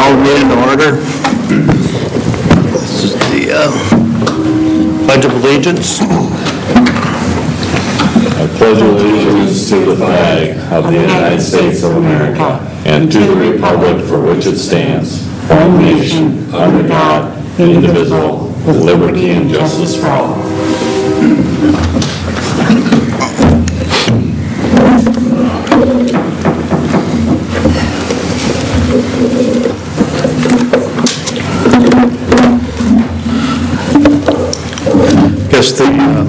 Call the meeting to order. This is the Pledge of Allegiance. I pledge allegiance to the flag of the United States of America and to the republic for which it stands, one nation, under God, indivisible, with liberty and justice for all. The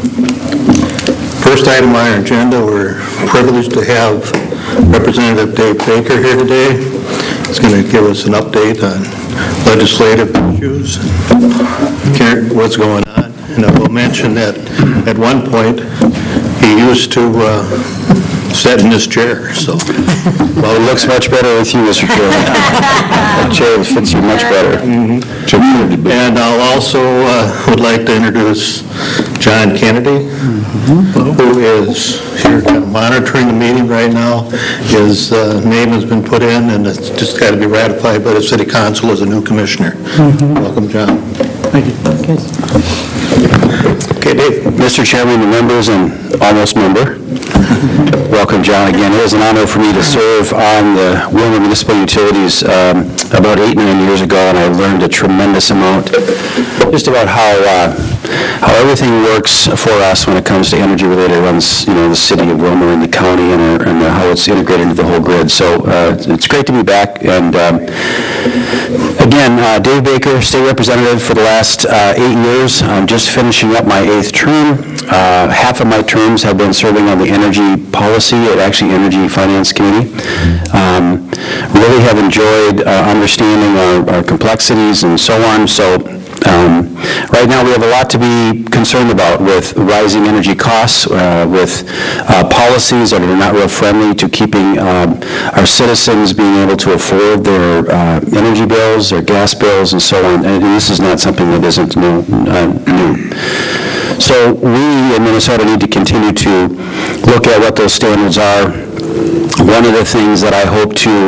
first item on our agenda, we're privileged to have Representative Dave Baker here today. He's going to give us an update on legislative issues, what's going on. And I will mention that at one point, he used to sit in this chair, so. Well, it looks much better with you, Mr. Chair. That chair fits you much better. And I'll also would like to introduce John Kennedy, who is here kind of monitoring the meeting right now. His name has been put in, and it's just got to be ratified by the city council as a new commissioner. Welcome, John. Thank you. Okay, Dave. Mr. Chairman, the members, and almost member, welcome, John, again. It was an honor for me to serve on the Willmar Municipal Utilities about 8 or 9 years ago, and I learned a tremendous amount just about how everything works for us when it comes to energy related runs, the city of Willmar and the county, and how it's integrated into the whole grid. So it's great to be back. And again, Dave Baker, state representative for the last 8 years. I'm just finishing up my 8th term. Half of my terms have been serving on the energy policy, actually Energy Finance Committee. Really have enjoyed understanding our complexities and so on. So right now we have a lot to be concerned about with rising energy costs, with policies that are not real friendly to keeping our citizens being able to afford their energy bills, their gas bills, and so on. And this is not something that isn't new. So we in Minnesota need to continue to look at what those standards are. One of the things that I hope to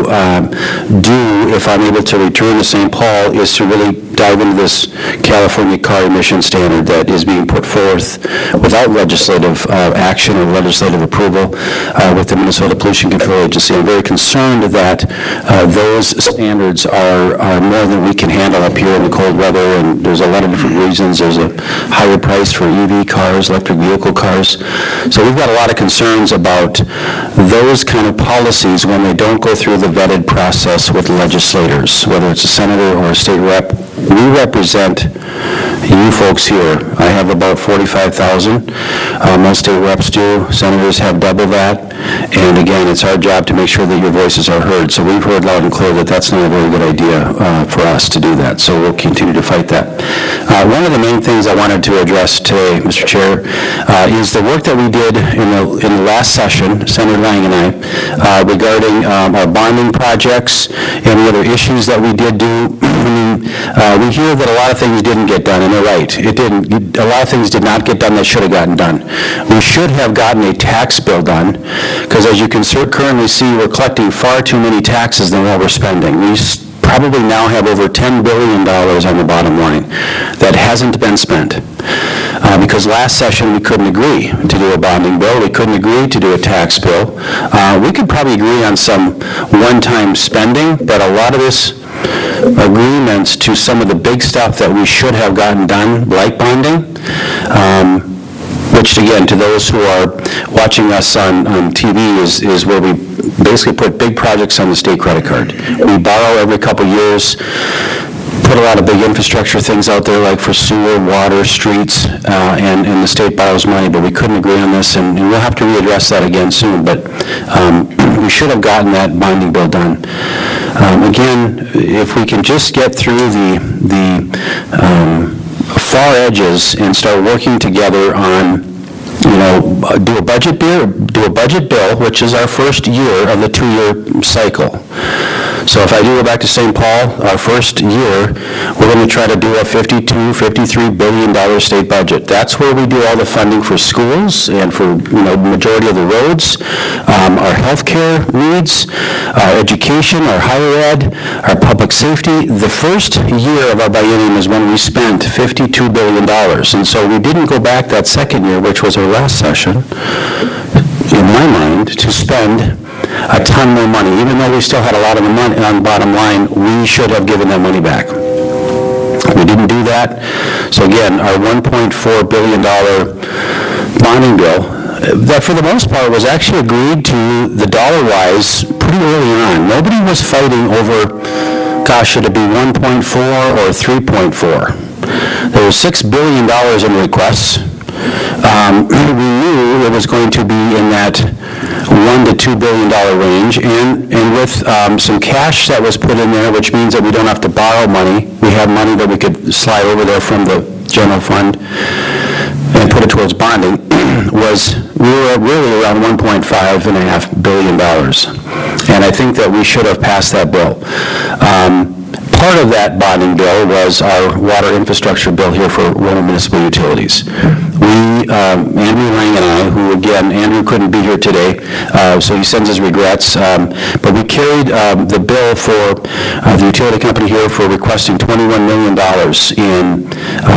do if I'm able to return to St. Paul is to really dive into this California car emission standard that is being put forth without legislative action or legislative approval with the Minnesota Pollution Control Agency. I'm very concerned that those standards are more than we can handle up here in the cold weather, and there's a lot of different reasons. There's a higher price for EV cars, electric vehicle cars. So we've got a lot of concerns about those kind of policies when they don't go through the vetted process with legislators, whether it's a senator or a state rep. We represent you folks here. I have about 45,000. Most state reps do. Senators have double that. And again, it's our job to make sure that your voices are heard. So we've heard loud and clear that that's not a very good idea for us to do that. So we'll continue to fight that. One of the main things I wanted to address today, Mr. Chair, is the work that we did in the last session, Senator Lang and I, regarding our bonding projects and the other issues that we did do. We hear that a lot of things didn't get done, and they're right. It didn't. A lot of things did not get done that should have gotten done. We should have gotten a tax bill done, because as you can currently see, we're collecting far too many taxes than what we're spending. We probably now have over $10 billion on the bottom line that hasn't been spent. Because last session we couldn't agree to do a bonding bill, we couldn't agree to do a tax bill. We could probably agree on some one-time spending, but a lot of this agreements to some of the big stuff that we should have gotten done, like bonding, which again, to those who are watching us on TV, is where we basically put big projects on the state credit card. We borrow every couple years, put a lot of big infrastructure things out there, like for sewer, water, streets, and the state borrows money, but we couldn't agree on this, and we'll have to readdress that again soon, but we should have gotten that bonding bill done. Again, if we can just get through the far edges and start working together on, do a budget bill, which is our first year of the 2-year cycle. So if I do go back to St. Paul, our first year, we're going to try to do a $52, $53 billion state budget. That's where we do all the funding for schools and for, the majority of the roads, our healthcare needs, our education, our higher ed, our public safety. The first year of our biennium is when we spent $52 billion. And so we didn't go back that second year, which was our last session, in my mind, to spend a ton more money. Even though we still had a lot of the money on the bottom line, we should have given that money back. We didn't do that. So again, our $1.4 billion bonding bill, that for the most part was actually agreed to the dollar-wise pretty early on. Nobody was fighting over, gosh, should it be 1.4 or 3.4? There was $6 billion in requests. We knew it was going to be in that $1 to $2 billion range, and with some cash that was put in there, which means that we don't have to borrow money. We have money that we could slide over there from the general fund and put it towards bonding. We were really around $1.5 billion, and I think that we should have passed that bill. Part of that bonding bill was our water infrastructure bill here for Roma Municipal Utilities. Andrew Lang and I, who again, Andrew couldn't be here today, so he sends his regrets, but we carried the bill for the utility company here for requesting $21 million in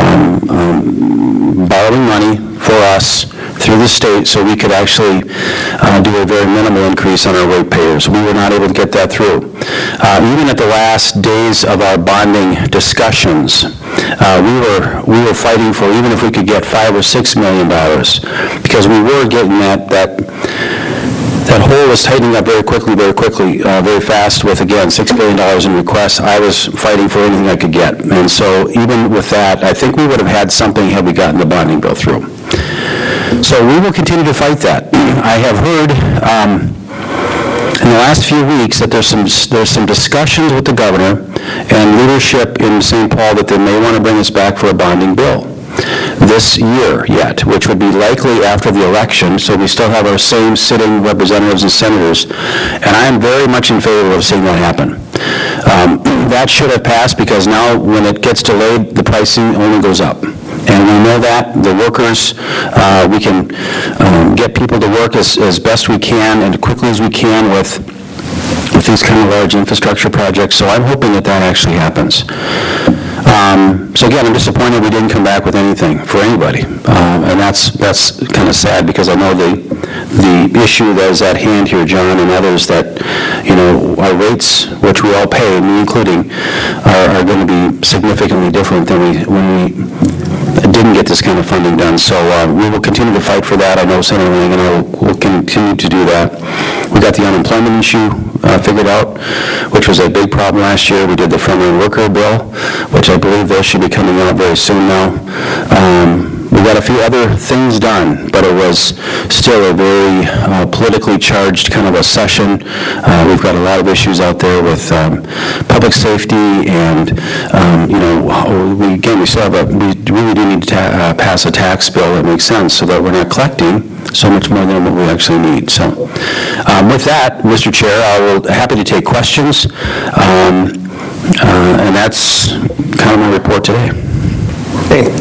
borrowing money for us through the state so we could actually do a very minimal increase on our ratepayers. We were not able to get that through. Even at the last days of our bonding discussions, we were fighting for even if we could get $5 or $6 million, because we were getting that hole was tightening up very quickly, very fast with, again, $6 billion in requests. I was fighting for anything I could get. And so even with that, I think we would have had something had we gotten the bonding bill through. So we will continue to fight that. I have heard in the last few weeks that there's some discussions with the governor and leadership in St. Paul that they may want to bring us back for a bonding bill this year yet, which would be likely after the election, so we still have our same sitting representatives and senators, and I am very much in favor of seeing that happen. That should have passed, because now when it gets delayed, the pricing only goes up. And we know that, the workers, we can get people to work as best we can and quickly as we can with these kind of large infrastructure projects, so I'm hoping that actually happens. So again, I'm disappointed we didn't come back with anything for anybody, and that's kind of sad, because I know the issue that is at hand here, John and others, that our rates, which we all pay, me including, are going to be significantly different than when we didn't get this kind of funding done. So we will continue to fight for that. I know Senator Lang and I will continue to do that. We got the unemployment issue figured out, which was a big problem last year. We did the frontline worker bill, which I believe those should be coming out very soon now. We got a few other things done, but it was still a very politically charged kind of a session. We've got a lot of issues out there with public safety, and we really do need to pass a tax bill that makes sense so that we're not collecting so much more than what we actually need. So with that, Mr. Chair, I will happy to take questions, and that's kind of my report today. Hey.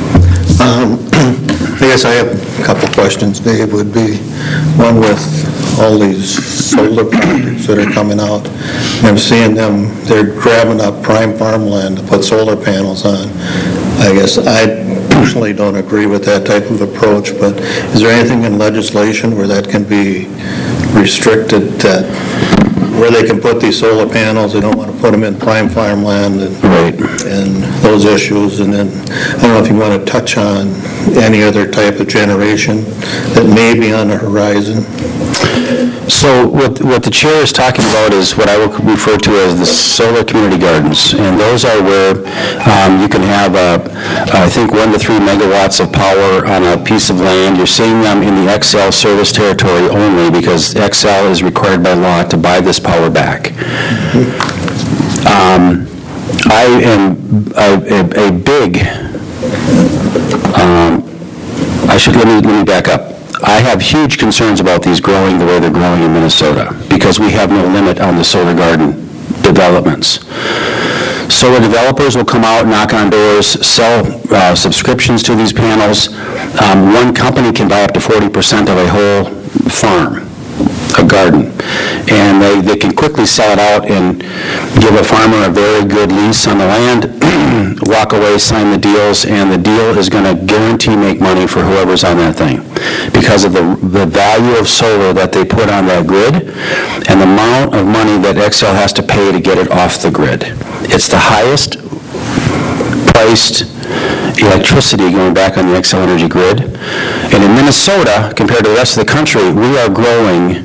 I guess I have a couple questions, Dave, would be one with all these solar projects that are coming out. I'm seeing them, they're grabbing up prime farmland to put solar panels on. I guess I personally don't agree with that type of approach, but is there anything in legislation where that can be restricted, that where they can put these solar panels, they don't want to put them in prime farmland and those issues? And then I don't know if you want to touch on any other type of generation that may be on the horizon. So what the chair is talking about is what I will refer to as the solar community gardens, and those are where you can have, I think, 1 to 3 megawatts of power on a piece of land. You're seeing them in the XL service territory only, because XL is required by law to buy this power back. I am a big, let me back up. I have huge concerns about these growing the way they're growing in Minnesota, because we have no limit on the solar garden developments. Solar developers will come out, knock on doors, sell subscriptions to these panels. One company can buy up to 40% of a whole farm, a garden, and they can quickly sell it out and give a farmer a very good lease on the land, walk away, sign the deals, and the deal is going to guarantee make money for whoever's on that thing because of the value of solar that they put on that grid and the amount of money that Xcel has to pay to get it off the grid. It's the highest priced electricity going back on the Xcel Energy grid. And in Minnesota, compared to the rest of the country, we are growing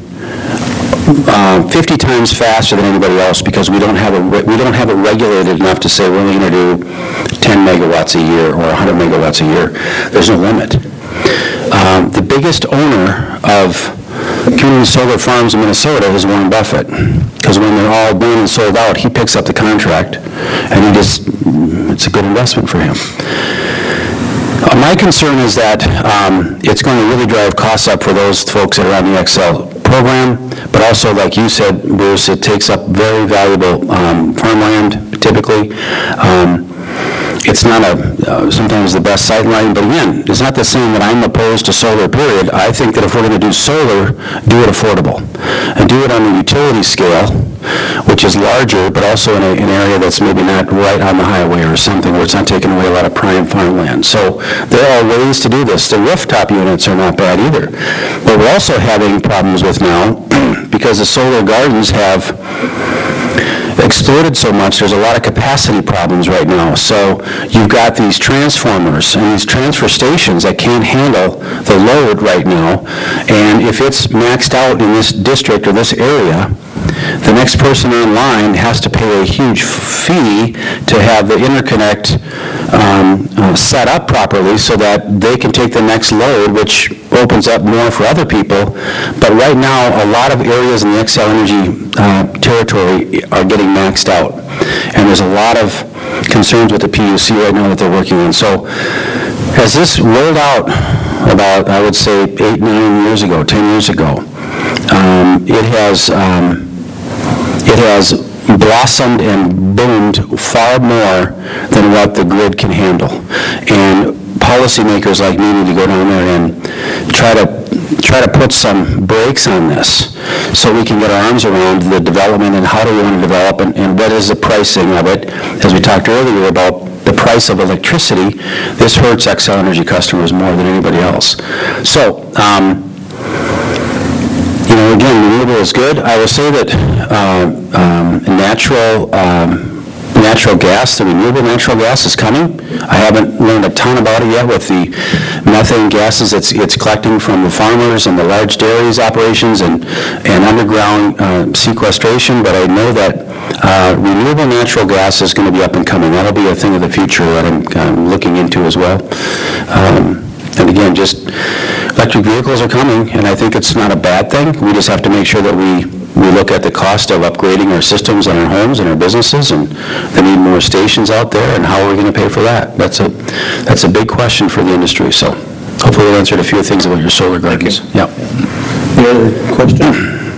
50 times faster than anybody else because we don't have it regulated enough to say we're only going to do 10 megawatts a year or 100 megawatts a year. There's no limit. The biggest owner of community solar farms in Minnesota is Warren Buffett, because when they're all done and sold out, he picks up the contract, and it's a good investment for him. My concern is that it's going to really drive costs up for those folks that are on the Xcel program, but also, like you said, Bruce, it takes up very valuable farmland, typically. It's not sometimes the best sight line, but again, it's not the saying that I'm opposed to solar, period. I think that if we're going to do solar, do it affordable, and do it on the utility scale, which is larger, but also in an area that's maybe not right on the highway or something, where it's not taking away a lot of prime farmland. So there are ways to do this. The rooftop units are not bad either. But we're also having problems with now, because the solar gardens have exploded so much, there's a lot of capacity problems right now. So you've got these transformers and these transfer stations that can't handle the load right now, and if it's maxed out in this district or this area, the next person in line has to pay a huge fee to have the interconnect set up properly so that they can take the next load, which opens up more for other people. But right now, a lot of areas in the Xcel Energy territory are getting maxed out. And there's a lot of concerns with the PUC right now that they're working on. So as this rolled out about, I would say, 8, 9 years ago, 10 years ago, it has blossomed and boomed far more than what the grid can handle. And policymakers like me need to go down there and try to put some brakes on this so we can get our arms around the development and how do we want to develop and what is the pricing of it. As we talked earlier about the price of electricity, this hurts Xcel Energy customers more than anybody else. So, again, renewable is good. I will say that natural gas, the renewable natural gas is coming. I haven't learned a ton about it yet with the methane gases it's collecting from the farmers and the large dairies operations and underground sequestration, but I know that renewable natural gas is going to be up and coming. That'll be a thing of the future that I'm looking into as well. And again, just electric vehicles are coming, and I think it's not a bad thing. We just have to make sure that we look at the cost of upgrading our systems in our homes and our businesses, and they need more stations out there, and how are we going to pay for that? That's a big question for the industry. So hopefully we answered a few things about your solar gardens. Yeah. Any other questions?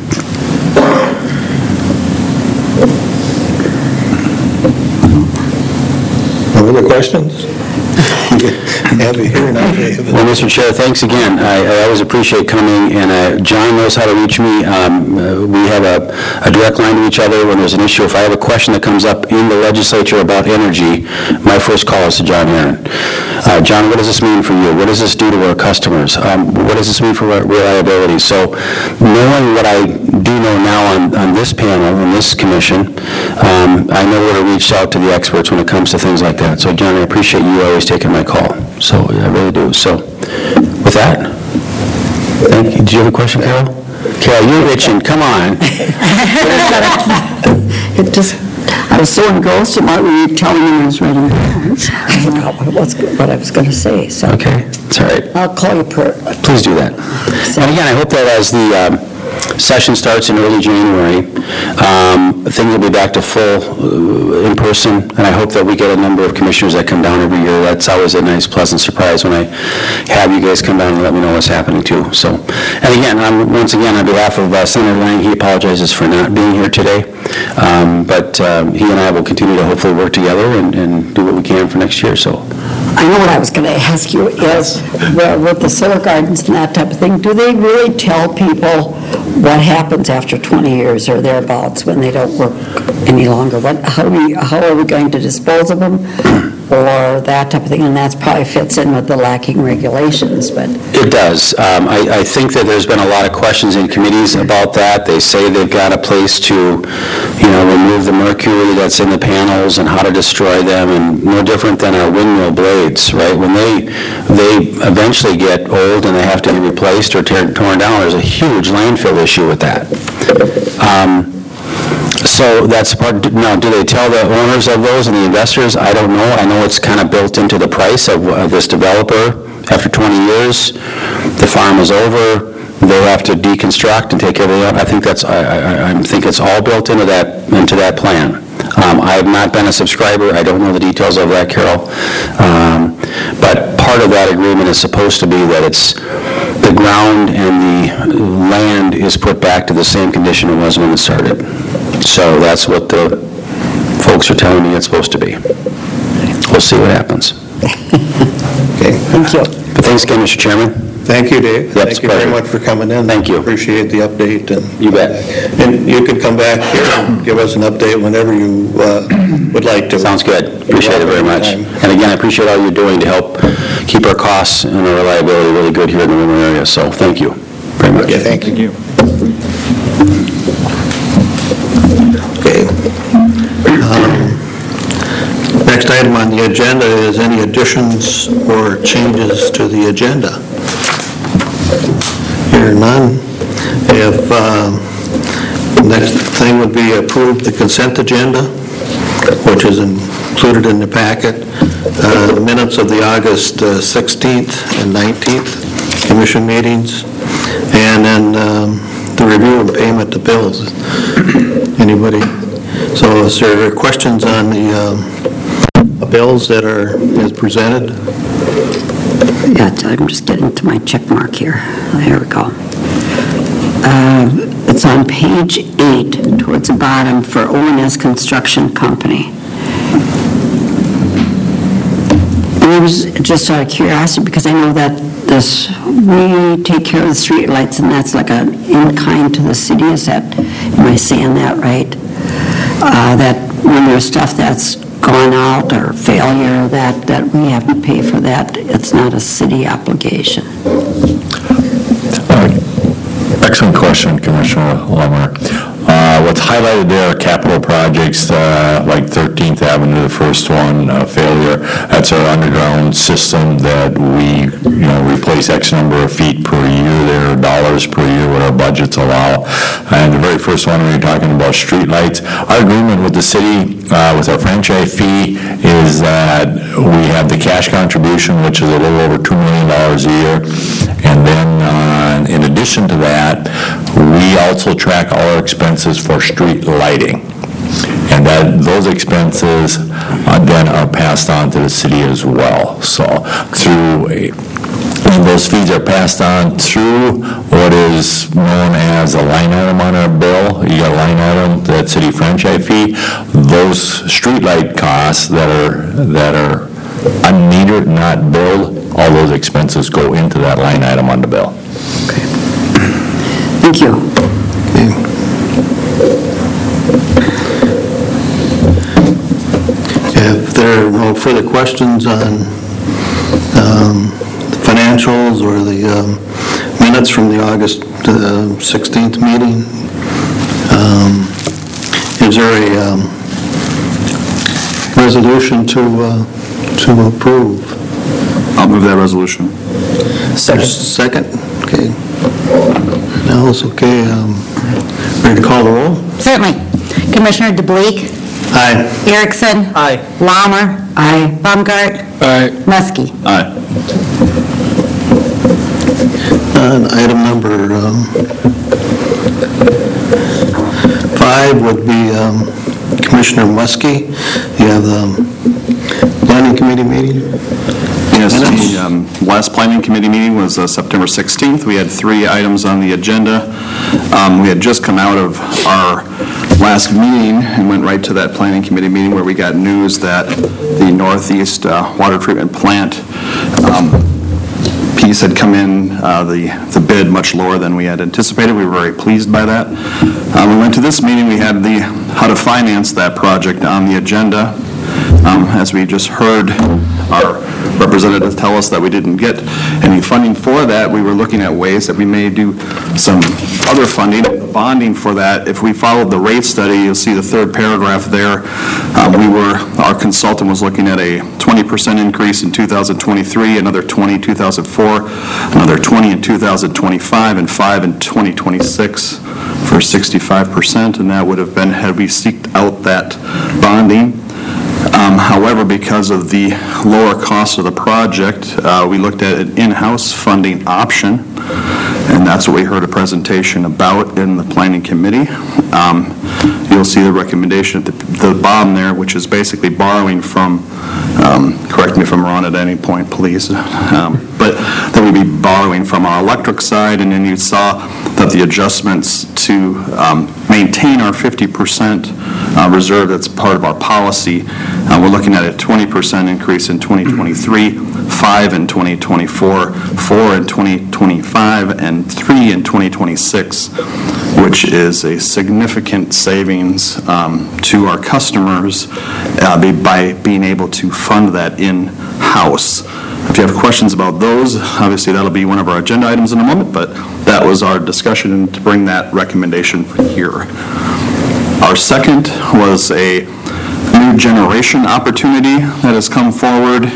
No other questions? Have you here now, David? Well, Mr. Chair, thanks again. I always appreciate coming, and John knows how to reach me. We have a direct line to each other when there's an issue. If I have a question that comes up in the legislature about energy, my first call is to John Aaron. John, what does this mean for you? What does this do to our customers? What does this mean for reliability? So knowing what I do know now on this panel, on this commission, I know where to reach out to the experts when it comes to things like that. So, John, I appreciate you always taking my call. So, I really do. So, with that, thank you. Do you have a question, Carol? Carol, you're itching. Come on. I was so engrossed in what you were telling me I was writing down. I forgot what I was going to say. So okay, it's all right. I'll call you Please do that. And again, I hope that as the session starts in early January, things will be back to full in person, and I hope that we get a number of commissioners that come down every year. That's always a nice, pleasant surprise when I have you guys come down and let me know what's happening too. So, and again, once again, on behalf of Senator Lang, he apologizes for not being here today. But he and I will continue to hopefully work together and do what we can for next year, so. I know what I was going to ask you is, with the solar gardens and that type of thing, do they really tell people what happens after 20 years or thereabouts when they don't work any longer? How are we going to dispose of them or that type of thing? And that probably fits in with the lacking regulations, but... It does. I think that there's been a lot of questions in committees about that. They say they've got a place to, remove the mercury that's in the panels and how to destroy them, and no different than our windmill blades, right? When they eventually get old and they have to be replaced or torn down, there's a huge landfill issue with that. So that's part. Now, do they tell the owners of those and the investors? I don't know. I know it's kind of built into the price of this developer. After 20 years, the farm is over. They have to deconstruct and take everything up. I think it's all built into that plan. I have not been a subscriber. I don't know the details of that, Carol. But part of that agreement is supposed to be that it's the ground and the land is put back to the same condition it was when it started. So that's what the folks are telling me it's supposed to be. We'll see what happens. Okay. Thank you. But thanks again, Mr. Chairman. Thank you, Dave. Yep, Thank you very pleasure. much for coming in. Thank you. Appreciate the update. And You bet. And you could come back here and give us an update whenever you would like to. Sounds good. Appreciate it very much. And again, I appreciate all you're doing to help keep our costs and our reliability really good here in the Winter area. So thank you very much. Okay, thank you. Okay. Next item on the agenda is any additions or changes to the agenda. Here none. If next thing would be approve the consent agenda, which is included in the packet. Minutes of the August 16th and 19th commission meetings, and then the review and payment of bills. Anybody? So is there questions on the bills that are as presented? Yeah, I'm just getting to my check mark here. There we go. It's on page 8, towards the bottom, for O&S Construction Company. And it was just out of curiosity, because I know that we take care of the street lights, and that's like an in-kind to the city. Am I saying that right? That when there's stuff that's gone out or failure, that we have to pay for that. It's not a city obligation. Excellent question, Commissioner Lummer. What's highlighted there are capital projects like 13th Avenue, the first one, failure. That's our underground system that we, replace X number of feet per year there, dollars per year, what our budgets allow. And the very first one, we were talking about streetlights. Our agreement with the city, with our franchise fee, is that we have the cash contribution, which is a little over $2 million a year. And then, in addition to that, we also track all our expenses for street lighting. And those expenses then are passed on to the city as well. So and those fees are passed on through what is known as a line item on our bill. You got a line item, that city franchise fee. Those street light costs that are unmetered, not billed, all those expenses go into that line item on the bill. Okay. Thank you. If there are no further questions on the financials or the minutes from the August 16th meeting, is there a resolution to approve? I'll move that resolution. Second? Okay. Nels, okay. Ready to call the roll? Certainly. Commissioner DeBleek? Aye. Erickson? Aye. Lammer? Aye. Baumgart? Aye. Muskie? Aye. And item number 5 would be Commissioner Muskie. You have the planning committee meeting? Yes, the last planning committee meeting was September 16th. We had 3 items on the agenda. We had just come out of our last meeting and went right to that planning committee meeting where we got news that the Northeast water treatment plant piece had come in, the bid much lower than we had anticipated. We were very pleased by that. We went to this meeting, we had the how to finance that project on the agenda. As we just heard our representative tell us that we didn't get any funding for that, we were looking at ways that we may do some other funding, bonding for that. If we followed the rate study, you'll see the third paragraph there. Our consultant was looking at a 20% increase in 2023, another 20 in 2004, another 20 in 2025, and 5 in 2026 for 65%, and that would have been had we seeked out that bonding. However, because of the lower cost of the project, we looked at an in-house funding option, and that's what we heard a presentation about in the planning committee. You'll see the recommendation at the bottom there, which is basically borrowing from, correct me if I'm wrong at any point, please, but that we'd be borrowing from our electric side, and then you saw that the adjustments to maintain our 50% reserve that's part of our policy, we're looking at a 20% increase in 2023, 5 in 2024, 4 in 2025, and 3 in 2026, which is a significant savings to our customers by being able to fund that in-house. If you have questions about those, obviously that'll be one of our agenda items in a moment, but that was our discussion to bring that recommendation here. Our second was a new generation opportunity that has come forward.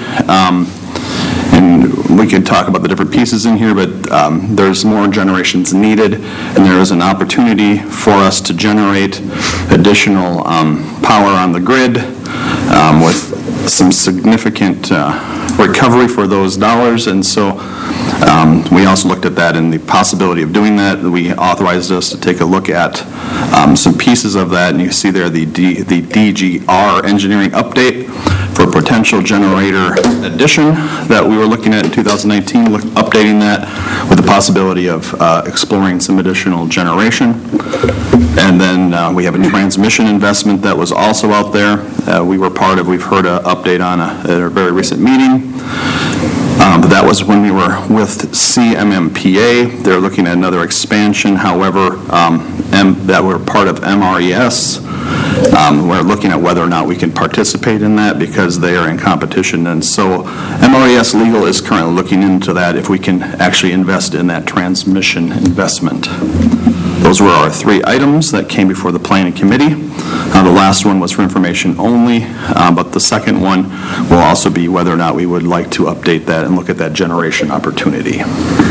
And we could talk about the different pieces in here, but there's more generations needed, and there is an opportunity for us to generate additional power on the grid with some significant recovery for those dollars. And so we also looked at that and the possibility of doing that. We authorized us to take a look at some pieces of that, and you see there the DGR engineering update for potential generator addition that we were looking at in 2019, updating that with the possibility of exploring some additional generation. And then we have a transmission investment that was also out there. We've heard an update on at a very recent meeting. But that was when we were with CMMPA. They're looking at another expansion. However, that we're part of MRES. We're looking at whether or not we can participate in that because they are in competition. And so MRES Legal is currently looking into that if we can actually invest in that transmission investment. Those were our three items that came before the planning committee. The last one was for information only, but the second one will also be whether or not we would like to update that and look at that generation opportunity.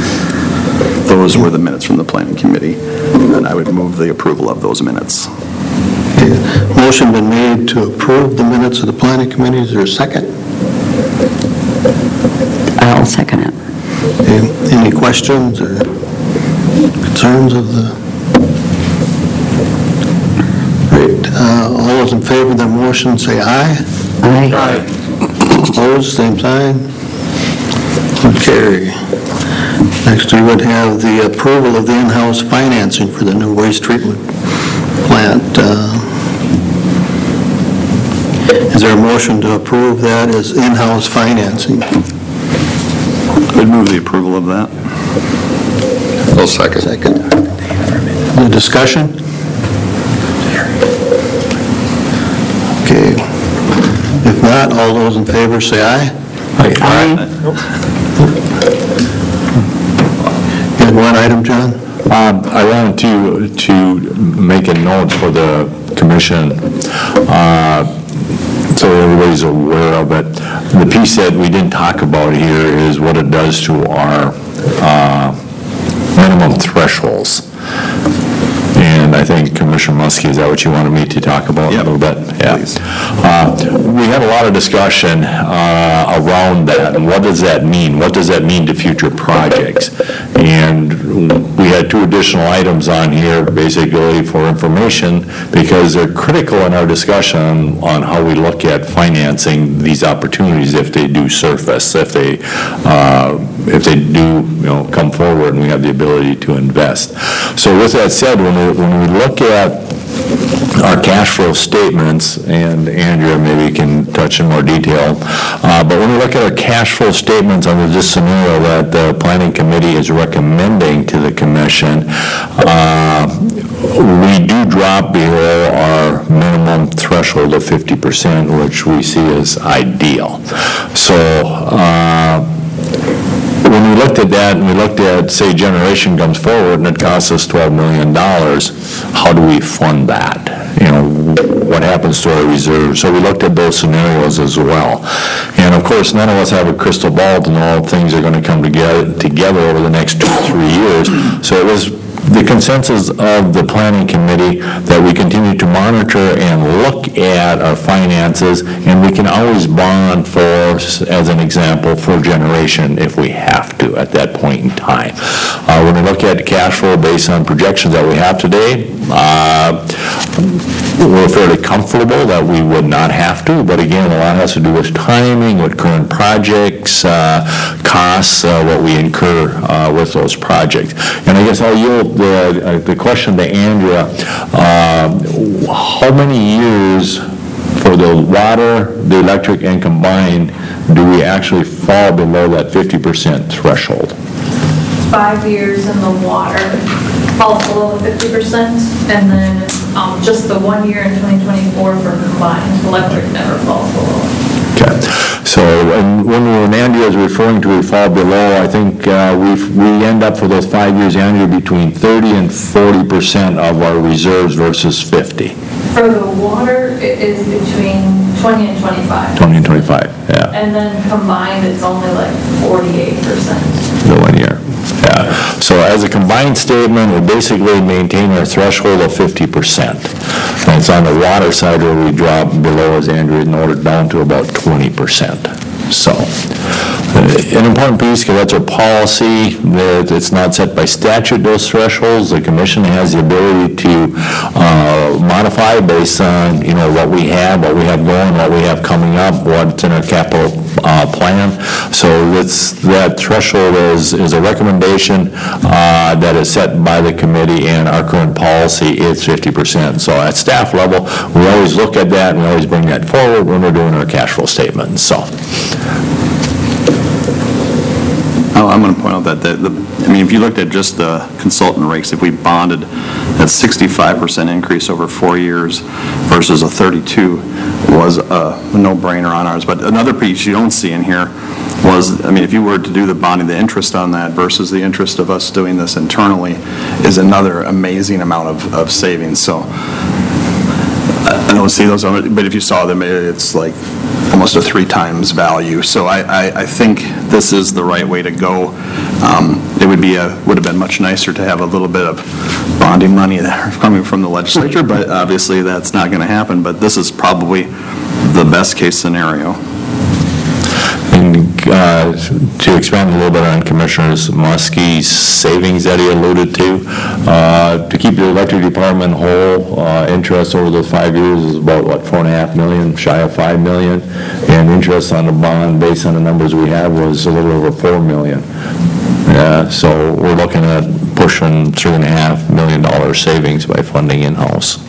Those were the minutes from the planning committee, and I would move the approval of those minutes. Okay. Motion been made to approve the minutes of the planning committee. Is there a second? I'll second it. Okay. Any questions or concerns of the? Great. All those in favor of the motion say aye. Aye. Opposed, same sign. Would carry. Next, we would have the approval of the in-house financing for the new waste treatment plant. Is there a motion to approve that as in-house financing? I'd move the approval of that. I'll second. Second. The discussion? Okay. If not, all those in favor say aye. Aye. You had one item, John? I wanted to make a note for the commission, so everybody's aware of it. The piece that we didn't talk about here is what it does to our minimum thresholds. And I think Commissioner Muskie, is that what you wanted me to talk about a little bit? Yeah. We had a lot of discussion around that, and what does that mean? What does that mean to future projects? And we had two additional items on here, basically for information, because they're critical in our discussion on how we look at financing these opportunities if they do surface, if they if they do, come forward and we have the ability to invest. So with that said, when we look at our cash flow statements, and Andrea maybe can touch in more detail, but when we look at our cash flow statements under this scenario that the Planning Committee is recommending to the Commission, we do drop below our minimum threshold of 50%, which we see as ideal. So, when we looked at that, and we looked at, say, generation comes forward and it costs us $12 million, how do we fund that? What happens to our reserves? So we looked at those scenarios as well. And of course, none of us have a crystal ball to know things are going to come together over the next 2 or 3 years. So it was the consensus of the Planning Committee that we continue to monitor and look at our finances, and we can always bond for, as an example, for generation if we have to at that point in time. When we look at cash flow based on projections that we have today, we're fairly comfortable that we would not have to, but again, a lot has to do with timing, with current projects, costs, what we incur with those projects. And I guess I'll yield the question to Andrea. How many years for the water, the electric, and combined do we actually fall below that 50% threshold? 5 years in the water falls below the 50%, and then just the 1 year in 2024 for combined. Electric never falls below. Okay. So when Andrea is referring to we fall below, I think we end up for those 5 years, Andrea, between 30 and 40% of our reserves versus 50. For the water, it is between 20 and 25. 20 and 25, yeah. And then combined, it's only like 48%. The 1 year. Yeah. So as a combined statement, we basically maintain our threshold of 50%. And it's on the water side where we drop below, as Andrea noted, down to about 20%. So, an important piece, because that's our policy, that it's not set by statute, those thresholds. The Commission has the ability to modify based on, what we have going, what we have coming up, what's in our capital plan. So that threshold is a recommendation that is set by the committee, and our current policy is 50%. So at staff level, we always look at that and we always bring that forward when we're doing our cash flow statement. So. I'm going to point out that, if you looked at just the consultant rates, if we bonded that 65% increase over 4 years versus a 32 was a no-brainer on ours. But another piece you don't see in here was, if you were to do the bonding, the interest on that versus the interest of us doing this internally is another amazing amount of savings. So I don't see those, but if you saw them, it's like almost a 3 times value. So I think this is the right way to go. It would have been much nicer to have a little bit of bonding money coming from the legislature, but obviously that's not going to happen. But this is probably the best case scenario. And to expand a little bit on Commissioner Muskie's savings that he alluded to keep the electric department whole, interest over those 5 years is about, $4.5 million, shy of $5 million, and interest on the bond, based on the numbers we have, was a little over $4 million. So we're looking at pushing $3.5 million savings by funding in-house.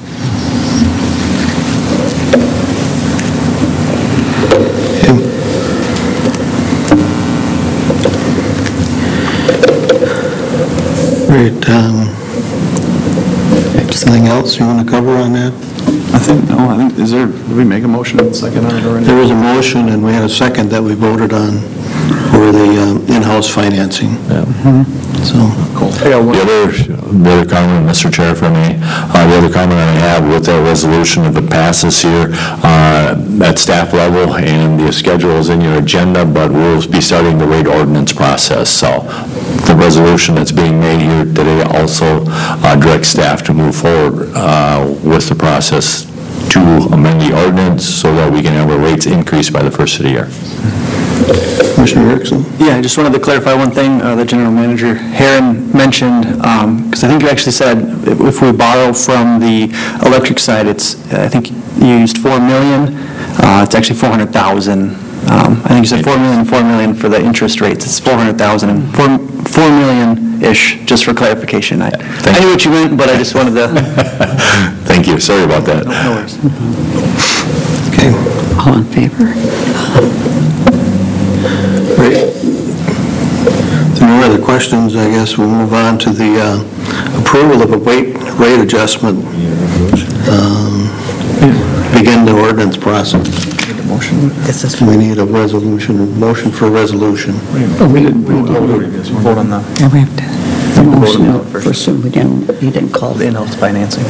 Great. Just anything else you want to cover on that? Did we make a motion and second on it already? There was a motion, and we had a second that we voted on for the in-house financing. Yeah. So, cool. The other comment, Mr. Chair, for me, the other comment I have with that resolution, if it passes here at staff level, and the schedule is in your agenda, but we'll be starting the rate ordinance process. So the resolution that's being made here today also directs staff to move forward with the process to amend the ordinance so that we can have our rates increased by the first of the year. Commissioner Erickson? Yeah, I just wanted to clarify one thing the General Manager Herron mentioned, because I think you actually said if we borrow from the electric side, I think you used $4 million. It's actually $400,000 I think you said 4 million for the interest rates, it's 400,000, and 4 million-ish, just for clarification. I knew what you meant, but I just wanted to... Thank you, sorry about that. No worries. Okay. All in favor? Great. If there are no other questions, I guess we'll move on to the approval of a rate adjustment. Begin the ordinance process. We need a motion for a resolution. We didn't vote on the Yeah, we have to. The motion, first one, you didn't call it. in-house financing.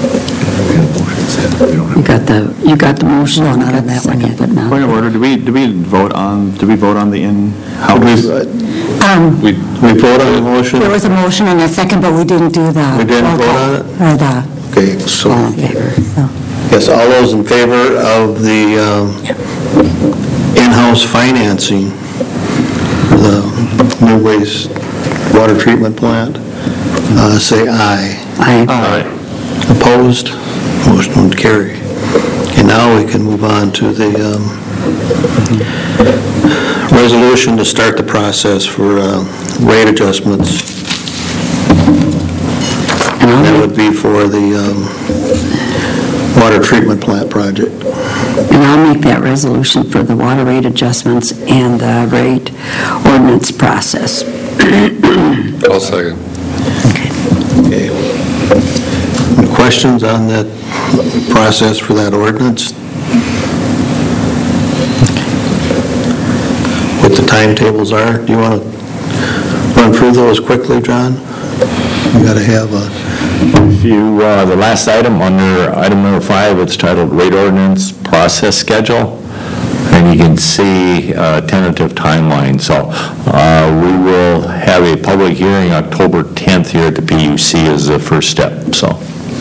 You got the motion, not on that one yet, but now. Point of order, did we vote on the in-house? We vote on the motion? There was a motion and a second, but we didn't do the... We didn't vote on it? Or the... Okay, so, All in favor? yes, all those in favor of the in-house financing for the new waste water treatment plant, say aye. Aye. Opposed? Motion would carry. Okay, now we can move on to the resolution to start the process for rate adjustments. And that would be for the water treatment plant project. And I'll make that resolution for the water rate adjustments and the rate ordinance process. I'll second. Okay. Any questions on that process for that ordinance? What the timetables are? Do you want to run through those quickly, John? You got to have a... If you, the last item, under item number 5, it's titled Rate Ordinance Process Schedule, and you can see tentative timeline. So we will have a public hearing October 10th here at the PUC as the first step, so.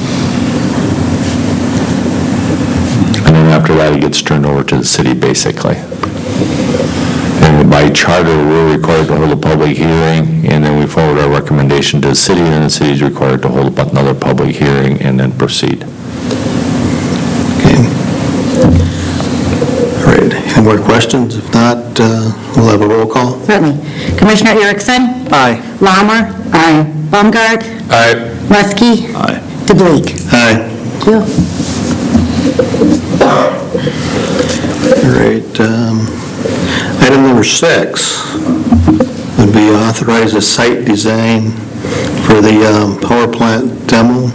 And then after that, it gets turned over to the city, basically. And by charter, we're required to hold a public hearing, and then we forward our recommendation to the city, and the city is required to hold another public hearing and then proceed. Okay. All right, any more questions? If not, we'll have a roll call. Certainly. Commissioner Erickson? Aye. Laumer? Aye. Baumgart? Aye. Muskey? Aye. DeBleek? Aye. Thank you. All right, item number 6 would be authorize a site design for the power plant demo.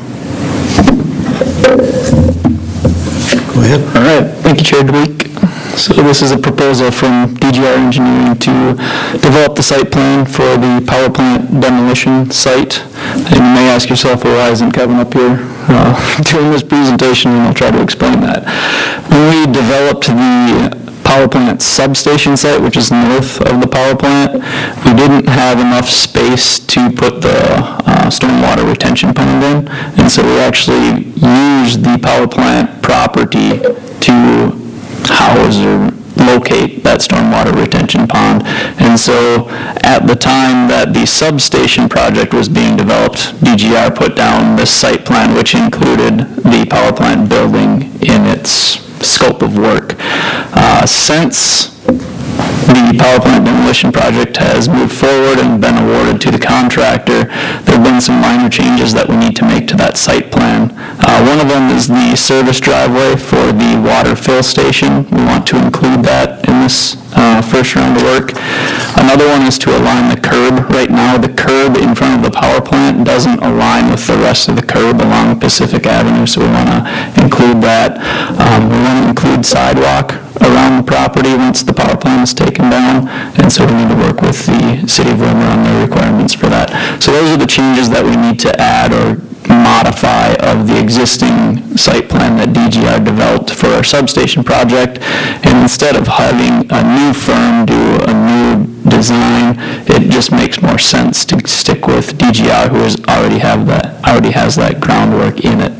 Go ahead. All right, thank you, Chair DeWeek. So this is a proposal from DGR Engineering to develop the site plan for the power plant demolition site. And you may ask yourself, well, why isn't Kevin up here doing this presentation, and I'll try to explain that. When we developed the power plant substation site, which is north of the power plant, we didn't have enough space to put the stormwater retention pond in, and so we actually used the power plant property to house or locate that stormwater retention pond. And so at the time that the substation project was being developed, DGR put down this site plan, which included the power plant building in its scope of work. Since the power plant demolition project has moved forward and been awarded to the contractor, there have been some minor changes that we need to make to that site plan. One of them is the service driveway for the water fill station. We want to include that in this first round of work. Another one is to align the curb. Right now, the curb in front of the power plant doesn't align with the rest of the curb along Pacific Avenue, so we want to include that. We want to include sidewalk around the property once the power plant is taken down, and so we need to work with the city of Willmar on their requirements for that. So those are the changes that we need to add or modify of the existing site plan that DGR developed for our substation project. And instead of having a new firm do a new design, it just makes more sense to stick with DGR, who already has that groundwork in it.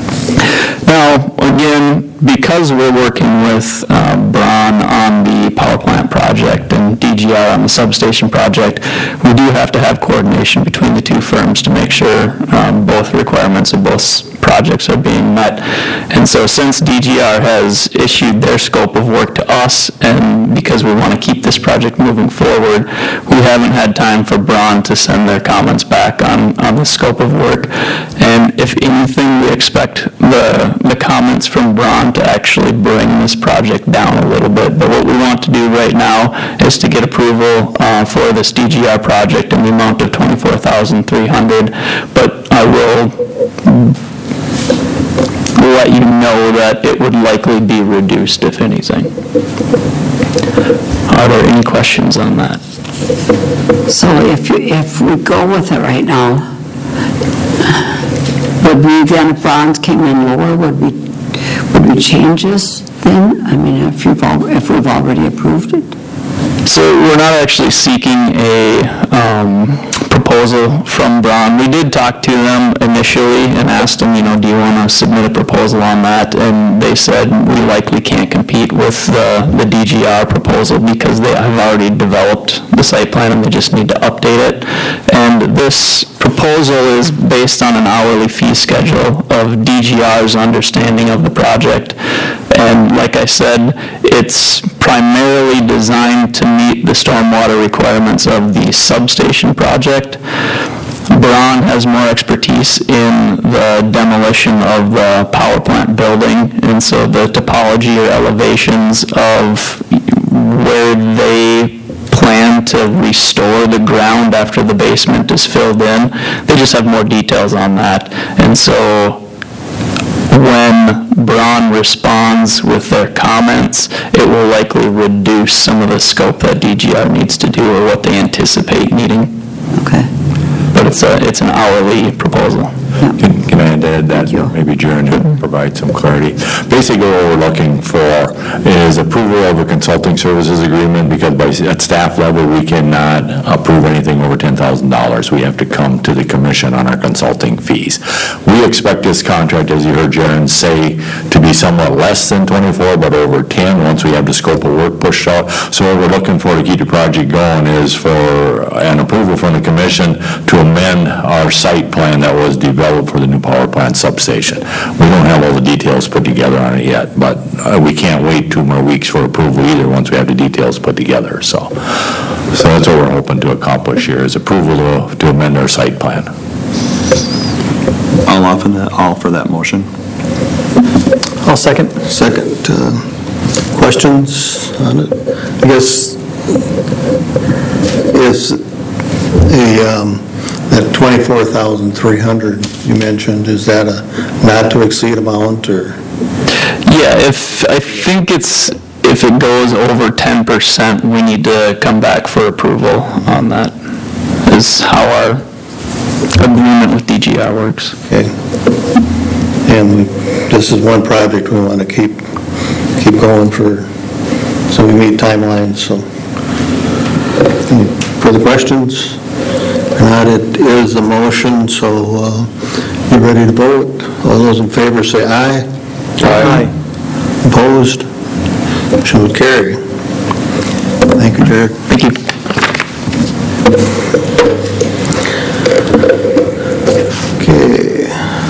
Now, again, because we're working with Braun on the power plant project and DGR on the substation project, we do have to have coordination between the two firms to make sure both requirements of both projects are being met. And so since DGR has issued their scope of work to us, and because we want to keep this project moving forward, we haven't had time for Braun to send their comments back on the scope of work. And if anything, we expect the comments from Braun to actually bring this project down a little bit. But what we want to do right now is to get approval for this DGR project in the amount of $24,300. But I will let you know that it would likely be reduced, if anything. Are there any questions on that? So if we go with it right now, would we then, if Braun's came in lower, would we change this then? I mean, if we've already approved it? So we're not actually seeking a proposal from Braun. We did talk to them initially and asked them, do you want to submit a proposal on that? And they said, we likely can't compete with the DGR proposal because they have already developed the site plan and they just need to update it. And this proposal is based on an hourly fee schedule of DGR's understanding of the project. And like I said, it's primarily designed to meet the stormwater requirements of the substation project. Braun has more expertise in the demolition of the power plant building, and so the topology or elevations of where they plan to restore the ground after the basement is filled in, they just have more details on that. And so when Braun responds with their comments, it will likely reduce some of the scope that DGR needs to do or what they anticipate needing. Okay. But it's an hourly proposal. Can I add that? Maybe Jaron could provide some clarity. Basically, what we're looking for is approval of a consulting services agreement, because at staff level, we cannot approve anything over $10,000. We have to come to the commission on our consulting fees. We expect this contract, as you heard Jaron say, to be somewhat less than 24, but over 10 once we have the scope of work pushed out. So what we're looking for to keep the project going is for an approval from the commission to amend our site plan that was developed for the new power plant substation. We don't have all the details put together on it yet, but we can't wait 2 more weeks for approval either once we have the details put together. So that's what we're hoping to accomplish here, is approval to amend our site plan. I'll offer that motion. I'll second. Second, questions on it? I guess is that 24,300 you mentioned, is that a not to exceed amount, or? Yeah, if it goes over 10%, we need to come back for approval on that, is how our agreement with DGR works. Okay. And this is one project we want to keep going for, so we meet timelines, so. Any further questions? If not, it is a motion, so you ready to vote? All those in favor say aye. Aye. Opposed? Motion would carry. Thank you, Jared. Thank you. Okay.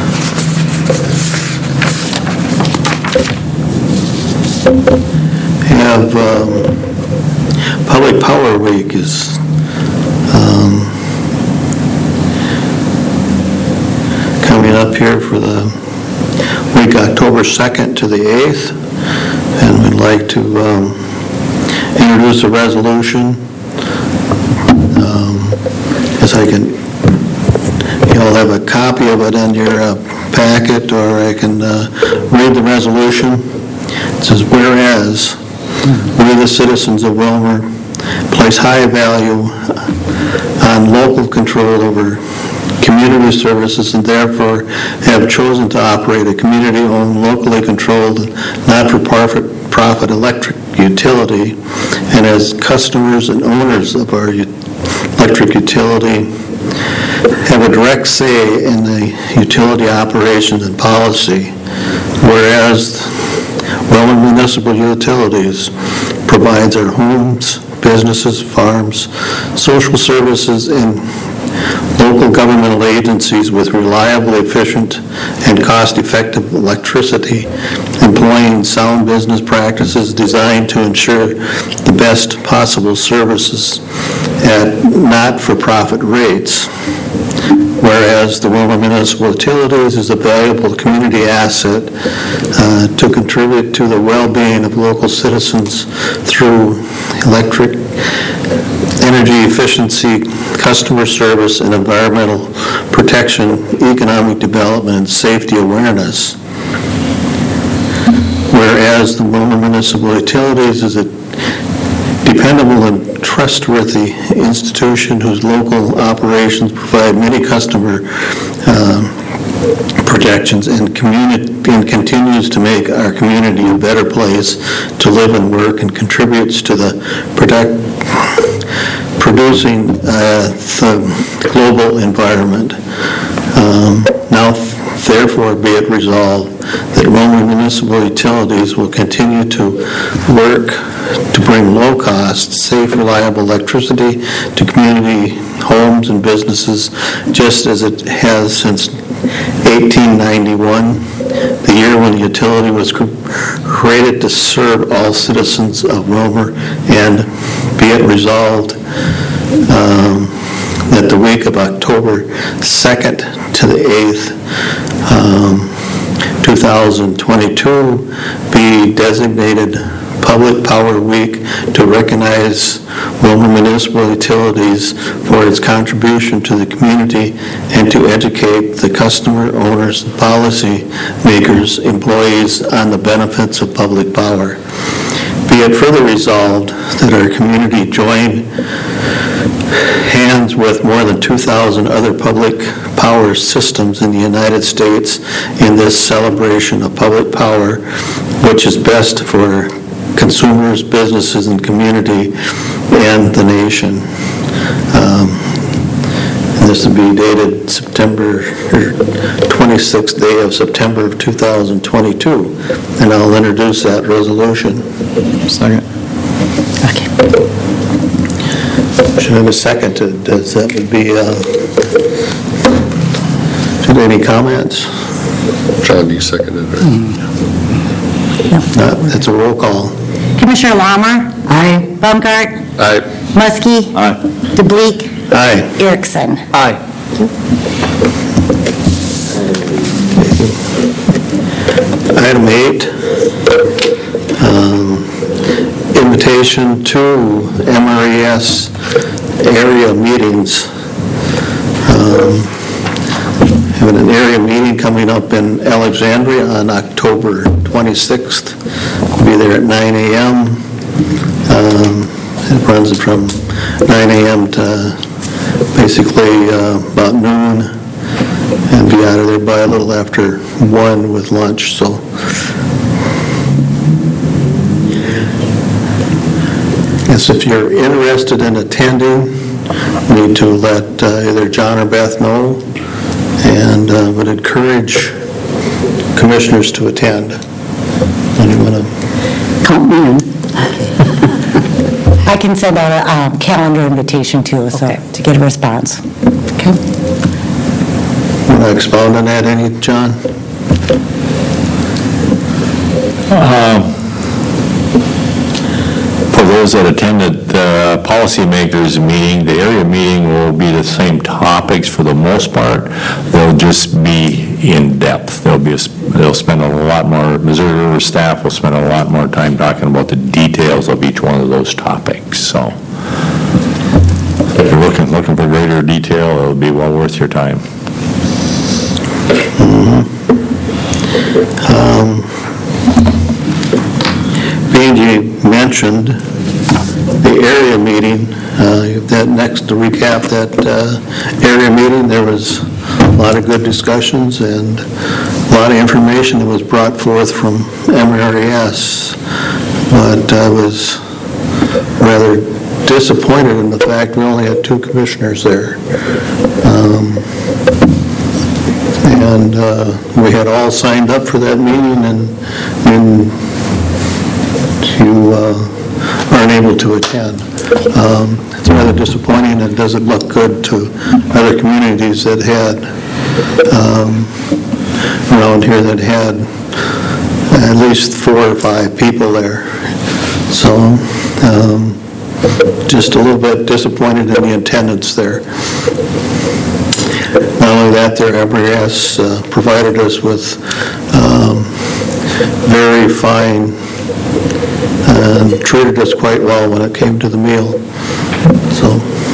Have Public Power Week is coming up here for the week October 2nd to the 8th, and we'd like to introduce a resolution. Guess I can, you'll have a copy of it in your packet, or I can read the resolution. It says, whereas we, the citizens of Willmar, place high value on local control over community services, and therefore have chosen to operate a community-owned, locally controlled, not-for-profit electric utility, and as customers and owners of our electric utility have a direct say in the utility operations and policy, whereas Willmar Municipal Utilities provides our homes, businesses, farms, social services, and local governmental agencies with reliable, efficient, and cost-effective electricity, employing sound business practices designed to ensure the best possible services at not-for-profit rates. Whereas the Willmar Municipal Utilities is a valuable community asset to contribute to the well-being of local citizens through electric, energy efficiency, customer service, and environmental protection, economic development, and safety awareness. Whereas the Willmar Municipal Utilities is a dependable and trustworthy institution whose local operations provide many customer protections and continues to make our community a better place to live and work and contributes to the producing the global environment. Now, therefore, be it resolved that Willmar Municipal Utilities will continue to work to bring low-cost, safe, reliable electricity to community homes and businesses, just as it has since 1891, the year when the utility was created to serve all citizens of Willmar, and be it resolved that the week of October 2nd to the 8th, 2022 be designated Public Power Week to recognize Willmar Municipal Utilities for its contribution to the community and to educate the customer, owners, policy makers, employees on the benefits of public power. Be it further resolved that our community join hands with more than 2,000 other public power systems in the United States in this celebration of public power, which is best for consumers, businesses, and community, and the nation. This will be dated September 26th day of September of 2022, and I'll introduce that resolution. Second. Should have a second. Does that would be? Should any comments? John, you seconded it. That's a roll call. Commissioner Lamar? Aye. Baumgart? Aye. Muskie? Aye. DeBleek? Aye. Erickson? Aye. Item 8, invitation to MRES area meetings. Having an area meeting coming up in Alexandria on October 26th. We'll be there at 9 a.m. It runs from 9 a.m. to basically about noon, and be out of there by a little after 1 with lunch. So yes, if you're interested in attending, you need to let either John or Beth know, and would encourage commissioners to attend. Anyone? Count me in. I can send out a calendar invitation too, so to get a response. Okay. Want to expound on that any, John? For those that attended the policymakers meeting, the area meeting will be the same topics for the most part. They'll just be in depth. They'll spend a lot more, Missouri River staff will spend a lot more time talking about the details of each one of those topics. So if you're looking for greater detail, it'll be well worth your time. You mentioned the area meeting. To recap that area meeting, there was a lot of good discussions and a lot of information that was brought forth from MRES. But I was rather disappointed in the fact we only had 2 commissioners there. And we had all signed up for that meeting, and you aren't able to attend. It's rather disappointing and doesn't look good to other communities that had, around here that had at least 4 or 5 people there. So, just a little bit disappointed in the attendance there. Not only that, their Evergas provided us with very fine, treated us quite well when it came to the meal. So,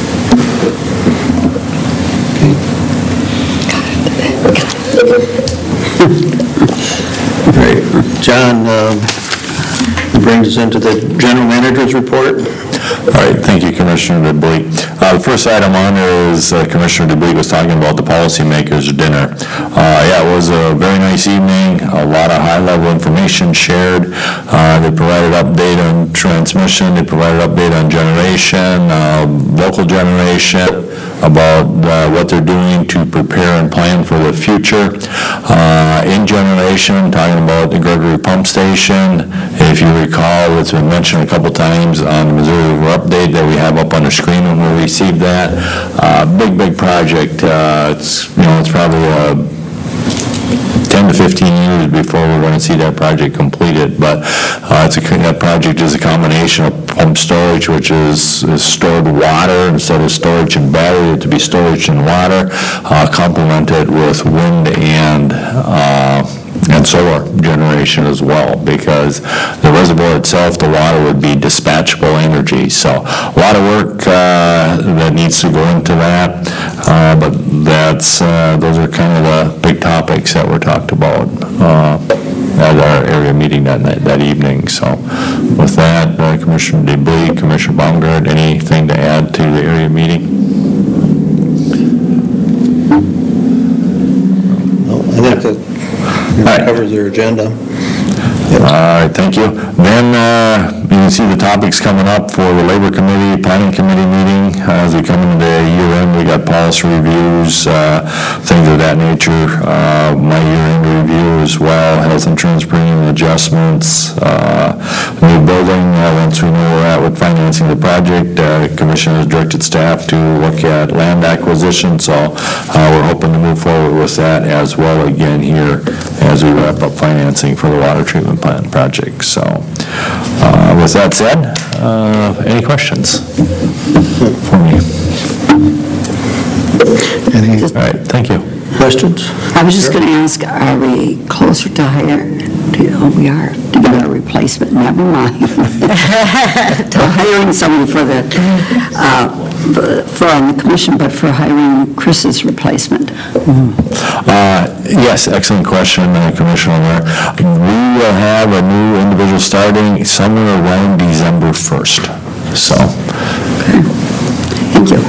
great. John brings us into the general manager's report. All right, thank you, Commissioner DeBleek. The first item on there is Commissioner DeBleek was talking about the policymakers' dinner. Yeah, it was a very nice evening, a lot of high-level information shared. They provided update on transmission, they provided update on generation, local generation, about what they're doing to prepare and plan for the future. In generation, talking about the Gregory Pump Station. If you recall, it's been mentioned a couple times on the Missouri River update that we have up on the screen when we received that. Big project. It's probably 10 to 15 years before we're going to see that project completed, but that project is a combination of pump storage, which is stored water instead of storage in battery, to be storage in water, complemented with wind and solar generation as well, because the reservoir itself, the water would be dispatchable energy. So a lot of work that needs to go into that, but those are kind of the big topics that were talked about at our area meeting that evening. So with that, Commissioner DeBleek, Commissioner Baumgart, anything to add to the area meeting? No, I think that covers their agenda. All right, thank you. Then you can see the topics coming up for the Labor Committee, Planning Committee meeting. As we come into year end, we got policy reviews, things of that nature. My year-end review as well, health insurance premium adjustments, new building. Once we know where we're at with financing the project, Commission has directed staff to look at land acquisition. So we're hoping to move forward with that as well again here as we wrap up financing for the water treatment plant project. So with that said, any questions for me? Any All right, thank you. questions? I was just going to ask, are we closer to we are, to get a replacement, never mind. To hiring somebody for the commission, but for hiring Chris's replacement. Yes, excellent question, Commissioner. We will have a new individual starting somewhere around December 1st. So. Thank you.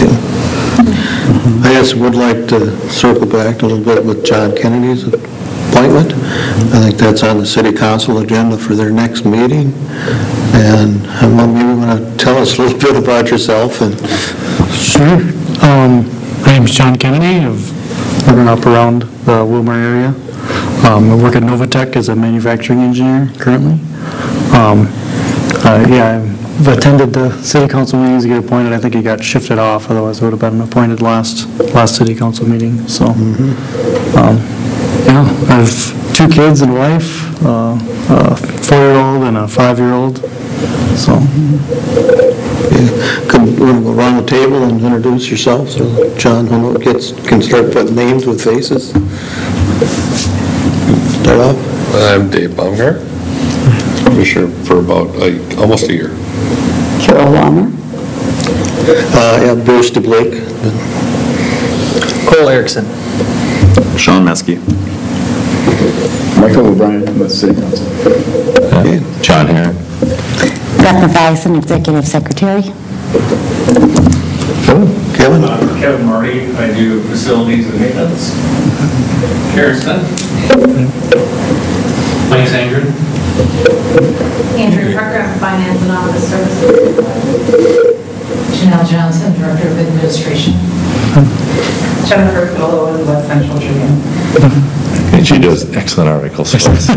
I just would like to circle back a little bit with John Kennedy's appointment. I think that's on the city council agenda for their next meeting. And maybe you want to tell us a little bit about yourself. Sure. My name's John Kennedy. I've been up around the Wilmer area. I work at Novatech as a manufacturing engineer currently. I've attended the city council meetings to get appointed. I think it got shifted off, otherwise I would have been appointed last city council meeting. So, I have 2 kids and a wife, a 4-year-old and a 5-year-old. So, Come around the table and introduce yourself so John can start putting names with faces. Start off. I'm Dave Baumgart, Commissioner for about almost a year. Carol Walmer. Bruce DeBlake. Cole Erickson. Sean Meskey. Michael O'Brien, with City Council. John Herron. Beth Mathiasen, Executive Secretary. Kevin? Kevin Marty, I do facilities and maintenance. Karen Smith. Mike Sandrin. Andrew Parker, I'm finance and office services. Janelle Johnson, Director of Administration. Jennifer Fillo with West Central Tribune. And she does excellent articles for us.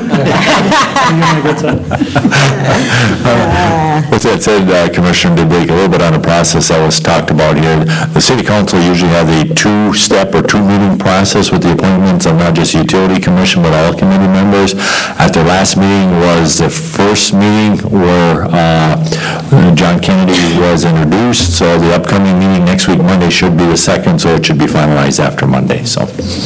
With that said, Commissioner DeBleek, a little bit on the process that was talked about here. The city council usually has a two-step or two-meeting process with the appointments of not just utility commission, but all committee members. At their last meeting was the first meeting where John Kennedy was introduced, so the upcoming meeting next week, Monday, should be the second, so it should be finalized after Monday, so.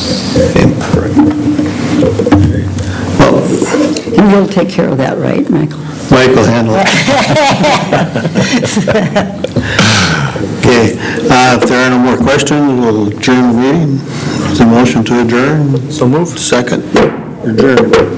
And you'll take care of that, right, Michael? Mike will handle it. Okay, if there are no more questions, we'll adjourn the meeting. Is there a motion to adjourn? So moved. Second. Adjourn.